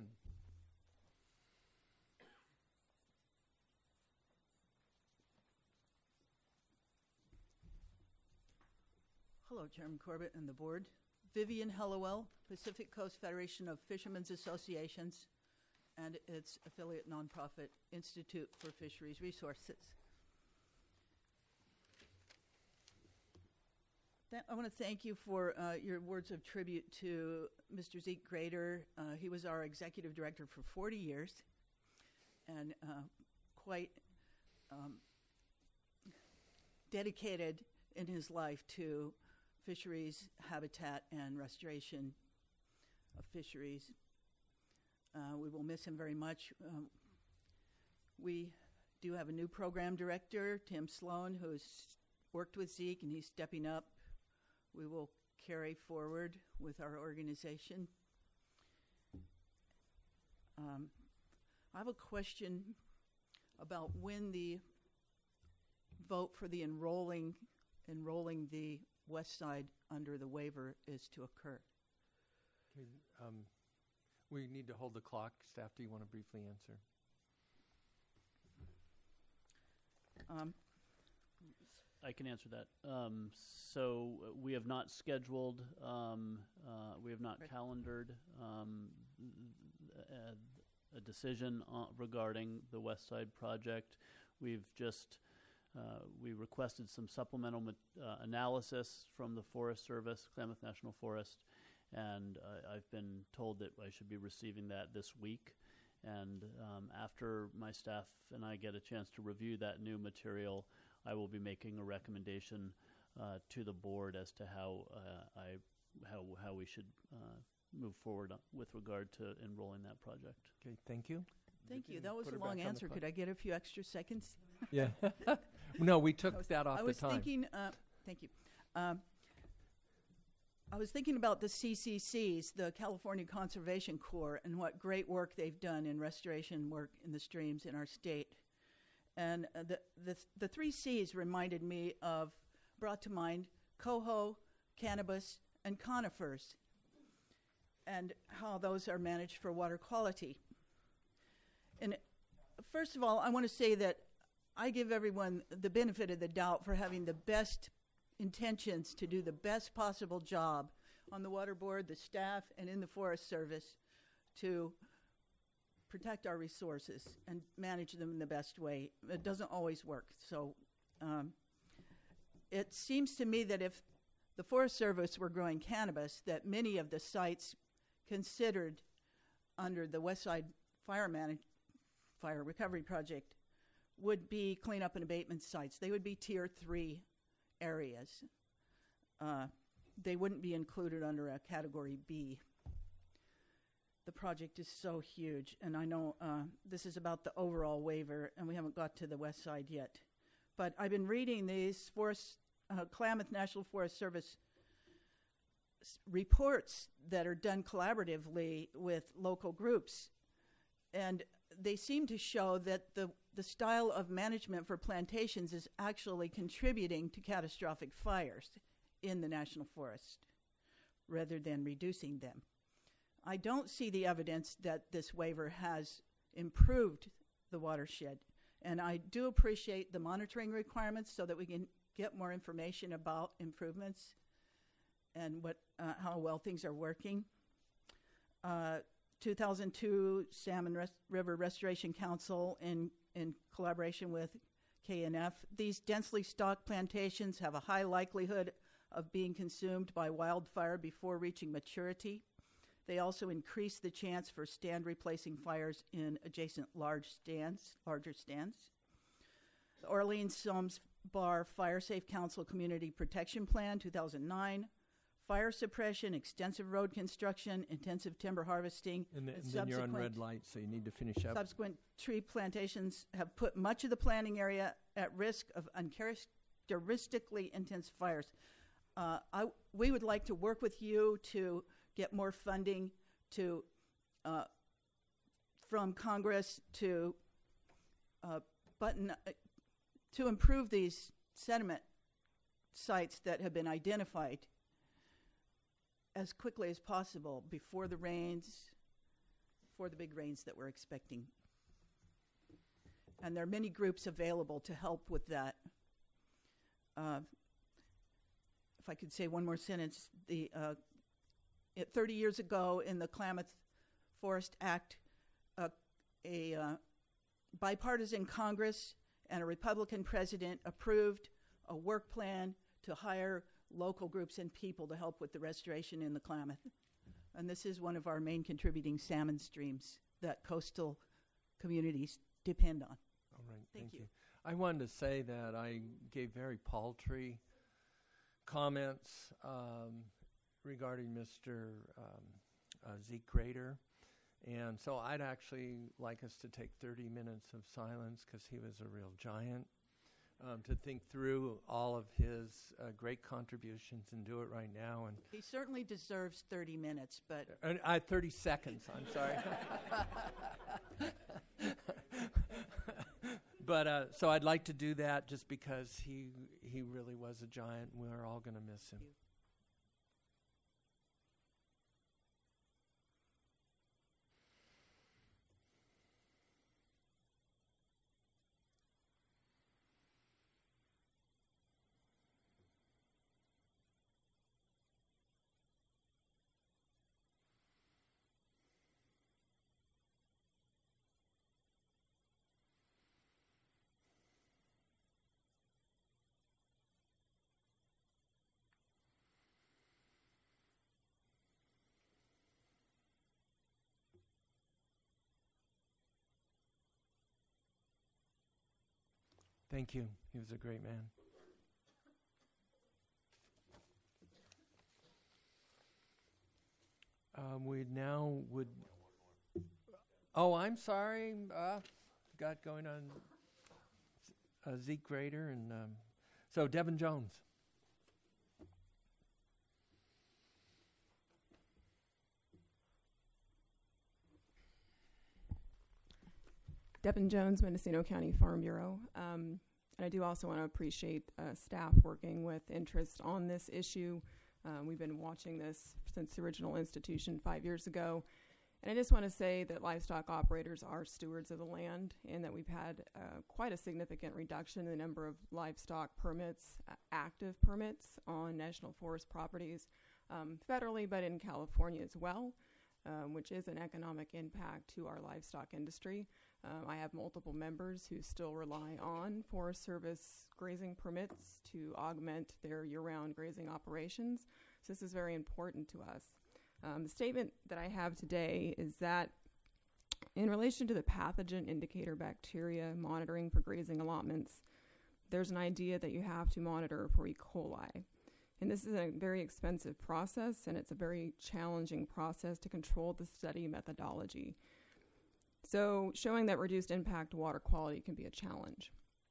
Hello, Chairman Corbett and the board. Vivian Hellowell, Pacific Coast Federation of Fishermen's Associations, and its affiliate nonprofit Institute for Fisheries Resources. Th- I want to thank you for uh, your words of tribute to Mister Zeke Grader. Uh, he was our executive director for forty years, and uh, quite um, dedicated in his life to fisheries, habitat, and restoration of fisheries. Uh, we will miss him very much. Um, we do have a new program director, Tim Sloan, who's worked with Zeke, and he's stepping up. We will carry forward with our organization. Um, I have a question about when the vote for the enrolling enrolling the West Side under the waiver is to occur. Okay, um, we need to hold the clock. Staff, do you want to briefly answer? Um, I can answer that. Um, so uh, we have not scheduled, um, uh, we have not Right. calendared um, th- a, a decision uh, regarding the West Side project. We've just uh, we requested some supplemental mat- uh, analysis from the Forest Service, Klamath National Forest, and uh, I've been told that I should be receiving that this week. And um, after my staff and I get a chance to review that new material, I will be making a recommendation uh, to the board as to how uh, I how how we should uh, move forward with regard to enrolling that project. Okay, thank you. Thank you. can That was put a her back long on the answer. clock. Could I get a few extra seconds? Yeah. No, we took I was- that off I the was time. thinking. Uh, thank you. Um, I was thinking about the C C Cs, the California Conservation Corps, and what great work they've done in restoration work in the streams in our state. And uh, the, the the three C's reminded me of, brought to mind, coho, cannabis, and conifers, and how those are managed for water quality. And first of all, I want to say that I give everyone the benefit of the doubt for having the best intentions to do the best possible job on the water board, the staff, and in the Forest Service to protect our resources and manage them in the best way. It doesn't always work. So um, it seems to me that if the Forest Service were growing cannabis, that many of the sites considered under the West Side Fire, Manage- Fire Recovery Project would be cleanup and abatement sites. They would be tier three areas. Uh, they wouldn't be included under a category B. The project is so huge, and I know uh, this is about the overall waiver, and we haven't got to the west side yet. But I've been reading these Forest, uh, Klamath National Forest Service s- reports that are done collaboratively with local groups, and they seem to show that the, the style of management for plantations is actually contributing to catastrophic fires in the national forest rather than reducing them. I don't see the evidence that this waiver has improved the watershed, and I do appreciate the monitoring requirements so that we can get more information about improvements and what uh, how well things are working. Uh, two thousand two Salmon Res- River Restoration Council, in, in collaboration with K N F, these densely stocked plantations have a high likelihood of being consumed by wildfire before reaching maturity. They also increase the chance for stand replacing fires in adjacent large stands, larger stands. The Orleans Somes Bar Fire Safe Council Community Protection Plan, two thousand nine, fire suppression, extensive road construction, intensive timber harvesting, And, th- Uh, and then you're on red subsequent- light, so you need to finish up. subsequent tree plantations have put much of the planting area at risk of uncharacteristically intense fires. Uh, I, we would like to work with you to get more funding to uh, from Congress to uh, button uh, to improve these sediment sites that have been identified as quickly as possible before the rains, before the big rains that we're expecting. And there are many groups available to help with that. Uh, if I could say one more sentence, the uh, it, thirty years ago in the Klamath Forest Act, uh, a uh, bipartisan Congress and a Republican president approved a work plan to hire local groups and people to help with the restoration in the Klamath. And this is one of our main contributing salmon streams that coastal communities depend on. All right, Thank thank, you. you. I wanted to say that I gave very paltry comments um, regarding Mister Um, uh, Zeke Grader. And so I'd actually like us to take thirty minutes of silence because he was a real giant, um, to think through all of his uh, great contributions and do it right now. And He certainly deserves thirty minutes, but uh, I thirty seconds, I'm sorry. But uh, so I'd like to do that just because he he really was a giant and we're all going to miss him. Thank you. Thank you. He was a great man. Um, we now would. Oh, I'm sorry. Uh, got going on uh, Zeke Grader and um, so Devin Jones. Devin Jones, Mendocino County Farm Bureau. Um, and I do also want to appreciate uh, staff working with interest on this issue. Um, we've been watching this since the original institution five years ago. And I just want to say that livestock operators are stewards of the land and that we've had uh, quite a significant reduction in the number of livestock permits, uh, active permits on national forest properties, um, federally, but in California as well, um, which is an economic impact to our livestock industry. Um, I have multiple members who still rely on Forest Service grazing permits to augment their year-round grazing operations. So this is very important to us. Um, the statement that I have today is that in relation to the pathogen indicator bacteria monitoring for grazing allotments, there's an idea that you have to monitor for E. coli. And this is a very expensive process, and it's a very challenging process to control the study methodology. So showing that reduced impact to water quality can be a challenge.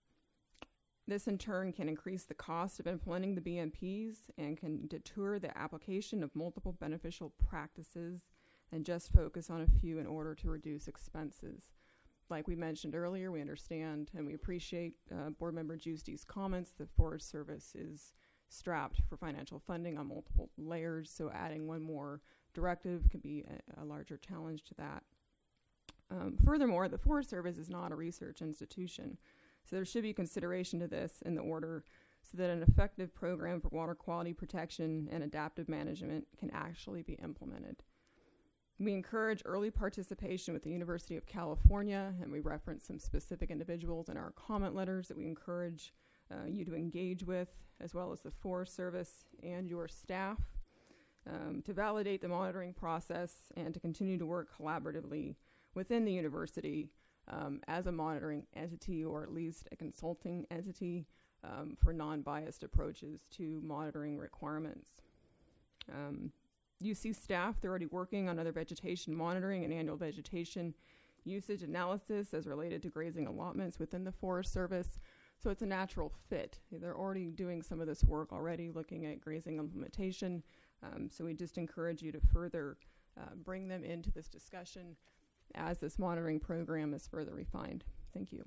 This in turn can increase the cost of implementing the B M Ps and can deter the application of multiple beneficial practices and just focus on a few in order to reduce expenses. Like we mentioned earlier, we understand and we appreciate uh, Board Member Giusti's comments. The Forest Service is strapped for financial funding on multiple layers, so adding one more directive could be a, a larger challenge to that. Um, furthermore, the Forest Service is not a research institution, so there should be consideration to this in the order so that an effective program for water quality protection and adaptive management can actually be implemented. We encourage early participation with the University of California, and we reference some specific individuals in our comment letters that we encourage uh, you to engage with, as well as the Forest Service and your staff, um, to validate the monitoring process and to continue to work collaboratively within the university um, as a monitoring entity, or at least a consulting entity um, for non-biased approaches to monitoring requirements. Um, U C staff, they're already working on other vegetation monitoring and annual vegetation usage analysis as related to grazing allotments within the Forest Service. So it's a natural fit. They're already doing some of this work already, looking at grazing implementation. Um, so we just encourage you to further uh, bring them into this discussion as this monitoring program is further refined. Thank you.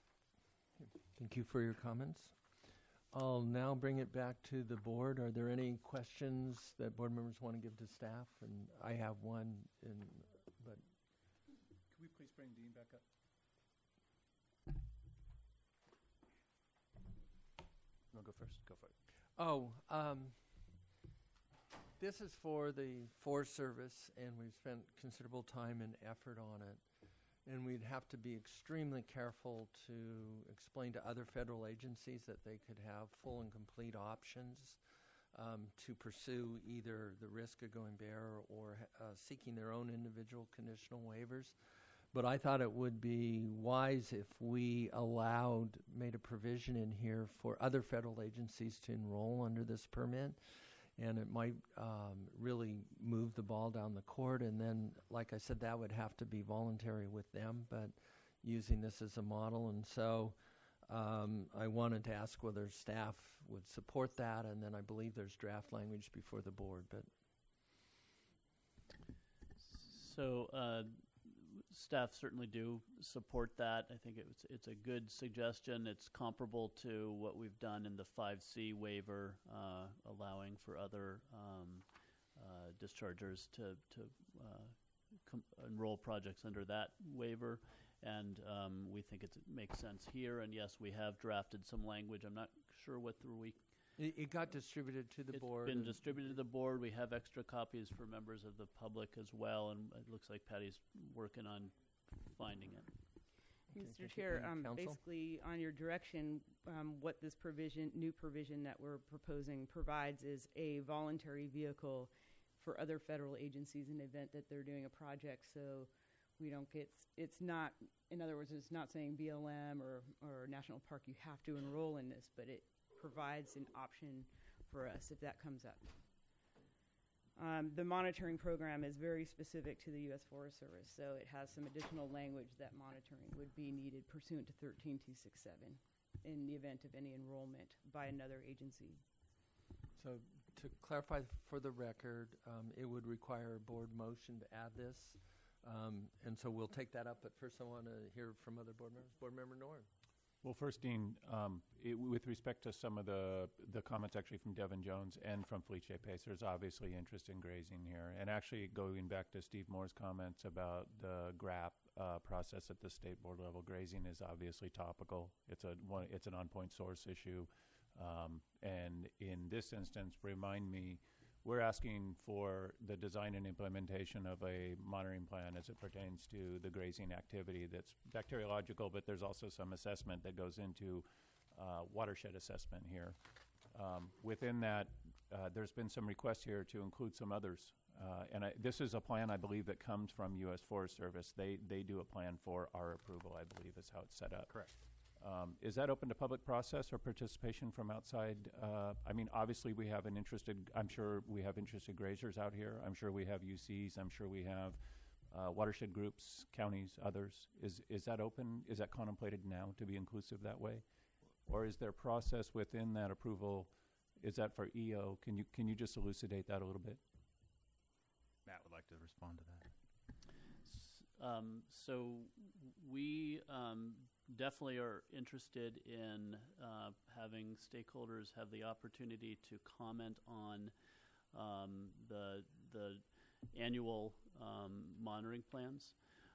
Thank you for your comments. I'll now bring it back to the board. Are there any questions that board members want to give to staff? And I have one, in, but Can we please bring Dean back up? No, go first. Go for it. oh, um, this is for the Forest Service, and we've spent considerable time and effort on it. And we'd have to be extremely careful to explain to other federal agencies that they could have full and complete options um, to pursue either the risk of going bare or uh, seeking their own individual conditional waivers. But I thought it would be wise if we allowed, made a provision in here for other federal agencies to enroll under this permit. And it might um, really move the ball down the court. And then, like I said, that would have to be voluntary with them, but using this as a model. And so um, I wanted to ask whether staff would support that. And then I believe there's draft language before the board. But So uh, staff certainly do support that. I think it's it's a good suggestion. It's comparable to what we've done in the five C waiver, uh, allowing for other um, uh, dischargers to to uh, com- enroll projects under that waiver, and um, we think it's, it makes sense here. And yes, we have drafted some language. I'm not sure what the we. it, it got distributed to the It's board. been and- distributed to the board. We have extra copies for members of the public as well, and it looks like Patty's working on finding it. Okay, Mister thank you. Chair, And um, counsel? basically on your direction, um, what this provision, new provision that we're proposing provides is a voluntary vehicle for other federal agencies in the event that they're doing a project. So we don't get, it's not, in other words, it's not saying B L M or, or National Park, you have to enroll in this, but it provides an option for us if that comes up. Um, the monitoring program is very specific to the U S Forest Service, so it has some additional language that monitoring would be needed pursuant to thirteen two six seven in the event of any enrollment by another agency. So to clarify for the record, um, it would require a board motion to add this. Um, and so we'll take that up, but first I want to hear from other board members. Board Member Norn. Well, first, Dean, um, it, with respect to some of the the comments actually from Devin Jones and from Felice Pace, there's obviously interest in grazing here. And actually going back to Steve Moore's comments about the G R A P uh, process at the state board level, grazing is obviously topical. It's a one, it's an on-point source issue. Um, and in this instance, remind me, we're asking for the design and implementation of a monitoring plan as it pertains to the grazing activity that's bacteriological, but there's also some assessment that goes into uh, watershed assessment here. Um, within that, uh, there's been some requests here to include some others. Uh, and I, this is a plan, I believe, that comes from U S Forest Service. They, they do a plan for our approval, I believe is how it's set up. Correct. Um, is that open to public process or participation from outside? Uh, I mean, obviously we have an interested, I'm sure we have interested grazers out here. I'm sure we have U Cs. I'm sure we have uh, watershed groups, counties, others. Is, is that open? Is that contemplated now to be inclusive that way? Or is there process within that approval? Is that for E O? Can you, can you just elucidate that a little bit? Matt would like to respond to that. Um, so we um, definitely are interested in uh, having stakeholders have the opportunity to comment on um, the the annual um, monitoring plans.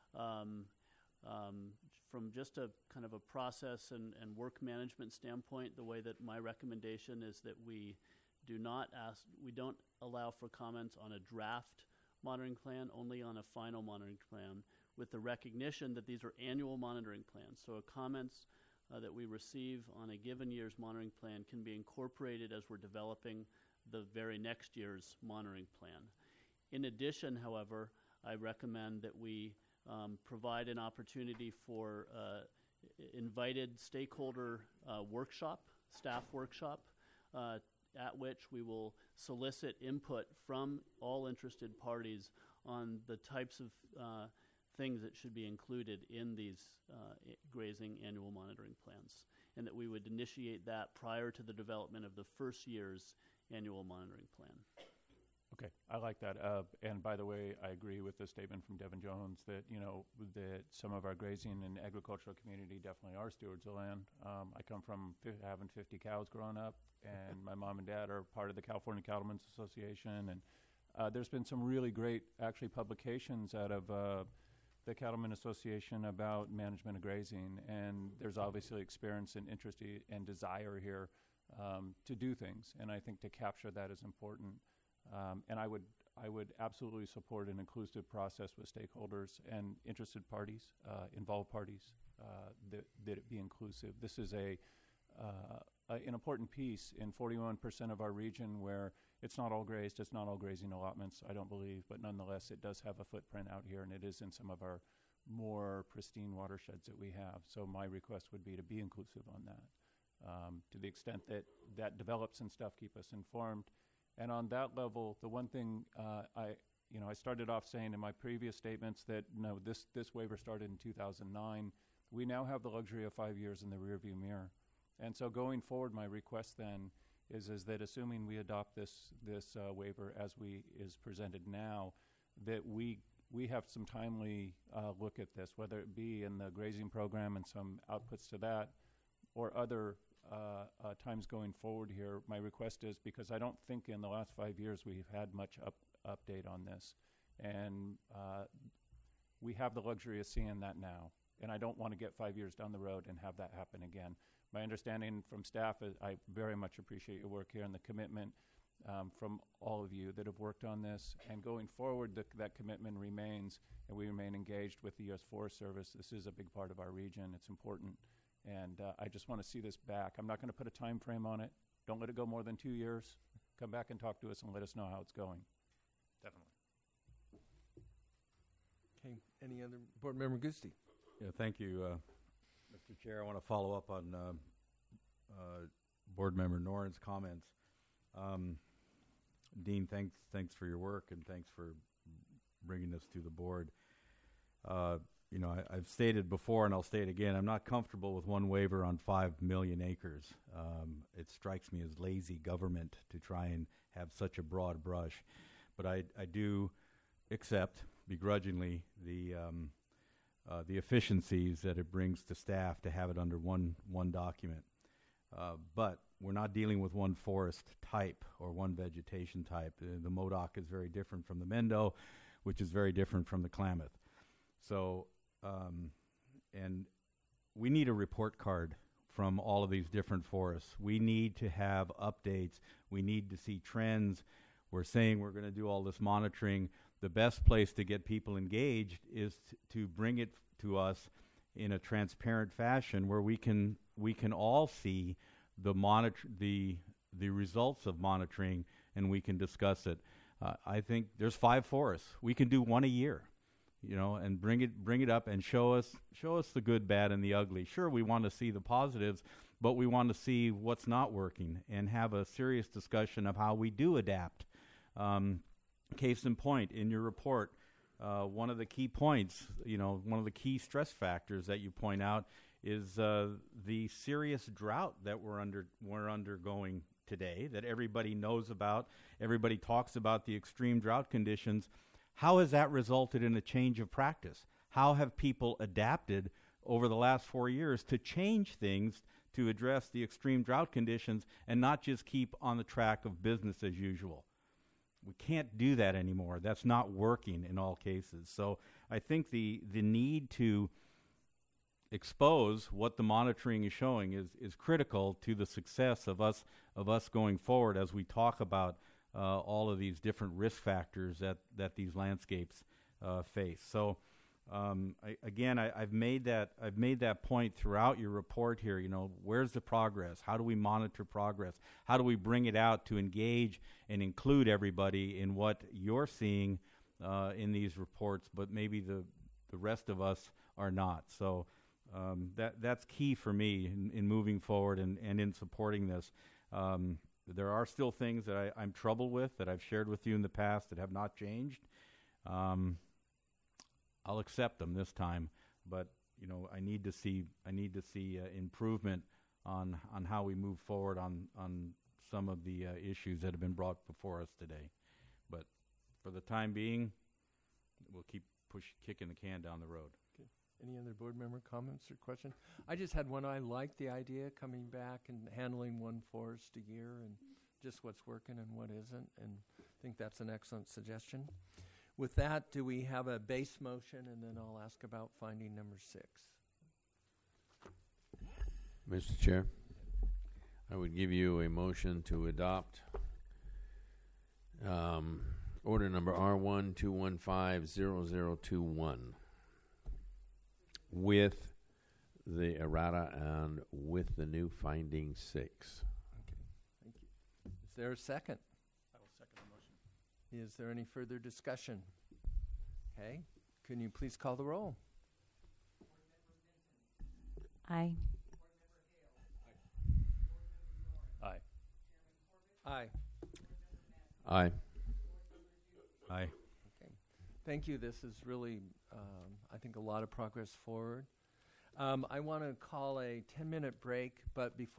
Um, um, from just a kind of a process and, and work management standpoint, the way that my recommendation is that we do not ask, we don't allow for comments on a draft monitoring plan, only on a final monitoring plan, with the recognition that these are annual monitoring plans. So comments uh, that we receive on a given year's monitoring plan can be incorporated as we're developing the very next year's monitoring plan. In addition, however, I recommend that we um, provide an opportunity for uh, invited stakeholder uh, workshop, staff workshop, uh, at which we will solicit input from all interested parties on the types of uh, things that should be included in these uh, grazing annual monitoring plans, and that we would initiate that prior to the development of the first year's annual monitoring plan. Okay, I like that. Uh, and by the way, I agree with the statement from Devin Jones that, you know, that some of our grazing and agricultural community definitely are stewards of land. Um, I come from fi- having fifty cows growing up, and my mom and dad are part of the California Cattlemen's Association. And uh, there's been some really great, actually, publications out of uh, the Cattlemen Association about management of grazing. And there's obviously experience and interest i- and desire here um, to do things. And I think to capture that is important. Um, and I would I would absolutely support an inclusive process with stakeholders and interested parties, uh, involved parties, uh, that, that it be inclusive. This is a, uh, a an important piece in forty-one percent of our region where it's not all grazed, it's not all grazing allotments, I don't believe, but nonetheless it does have a footprint out here, and it is in some of our more pristine watersheds that we have. So my request would be to be inclusive on that. Um, to the extent that that develops and stuff, keep us informed. And on that level, the one thing uh, I, you know, I started off saying in my previous statements that no, this this waiver started in two thousand nine. We now have the luxury of five years in the rearview mirror, and so going forward, my request then is is that assuming we adopt this this uh, waiver as we is presented now, that we we have some timely uh, look at this, whether it be in the grazing program and some outputs to that, or other. Uh, uh, times going forward here, my request is, because I don't think in the last five years we've had much up, update on this, and uh, we have the luxury of seeing that now, and I don't want to get five years down the road and have that happen again. My understanding from staff is I very much appreciate your work here and the commitment um, from all of you that have worked on this, and going forward the, that commitment remains, and we remain engaged with the U S Forest Service. This is a big part of our region. It's important. And uh, I just want to see this back. I'm not going to put a time frame on it. Don't let it go more than two years. Come back and talk to us and let us know how it's going. Definitely. Okay, any other, Board Member Gusti? Yeah, thank you, uh, Mister Chair. I want to follow up on uh, uh, Board Member Noren's comments. Um, Dean, thanks, thanks for your work, and thanks for bringing this to the board. Uh, you know, I, I've stated before, and I'll state again, I'm not comfortable with one waiver on five million acres. Um, it strikes me as lazy government to try and have such a broad brush. But I, I do accept, begrudgingly, the um, uh, the efficiencies that it brings to staff to have it under one one document. Uh, but we're not dealing with one forest type or one vegetation type. Uh, the Modoc is very different from the Mendo, which is very different from the Klamath. So, um, and we need a report card from all of these different forests. We need to have updates. We need to see trends. We're saying we're going to do all this monitoring. The best place to get people engaged is t- to bring it to us in a transparent fashion where we can we can all see the monitor the the results of monitoring, and we can discuss it. Uh, I think there's five forests. We can do one a year, you know, and bring it bring it up and show us show us the good, bad, and the ugly. Sure, we want to see the positives, but we want to see what's not working and have a serious discussion of how we do adapt. Um, case in point, in your report, uh, one of the key points, you know, one of the key stress factors that you point out is uh, the serious drought that we're under we're undergoing today, that everybody knows about. Everybody talks about the extreme drought conditions. How has that resulted in a change of practice? How have people adapted over the last four years to change things to address the extreme drought conditions and not just keep on the track of business as usual? We can't do that anymore. That's not working in all cases. So I think the the need to expose what the monitoring is showing is is critical to the success of us of us going forward as we talk about uh, all of these different risk factors that that these landscapes uh, face. So um, I, again, I, I've made that I've made that point throughout your report here. You know, where's the progress? How do we monitor progress? How do we bring it out to engage and include everybody in what you're seeing uh, in these reports, but maybe the the rest of us are not. So. Um, that that's key for me in, in moving forward and, and in supporting this. Um, there are still things that I, I'm troubled with that I've shared with you in the past that have not changed. Um, I'll accept them this time, but you know I need to see I need to see uh, improvement on on how we move forward on on some of the uh, issues that have been brought before us today. But for the time being, we'll keep push kicking the can down the road. Any other board member comments or questions? I just had one. I like the idea coming back and handling one forest a year and just what's working and what isn't, and I think that's an excellent suggestion. With that, do we have a base motion, and then I'll ask about finding number six. Mister Chair, I would give you a motion to adopt um, order number R one two one five zero zero two one. With the errata and with the new finding six. Okay, thank you. Is there a second? I will second the motion. Is there any further discussion? Okay, can you please call the roll? Aye. Aye. Aye. Aye. Aye. Okay, thank you. This is really, um, I think, a lot of progress forward. Um, I want to call a ten-minute break, but before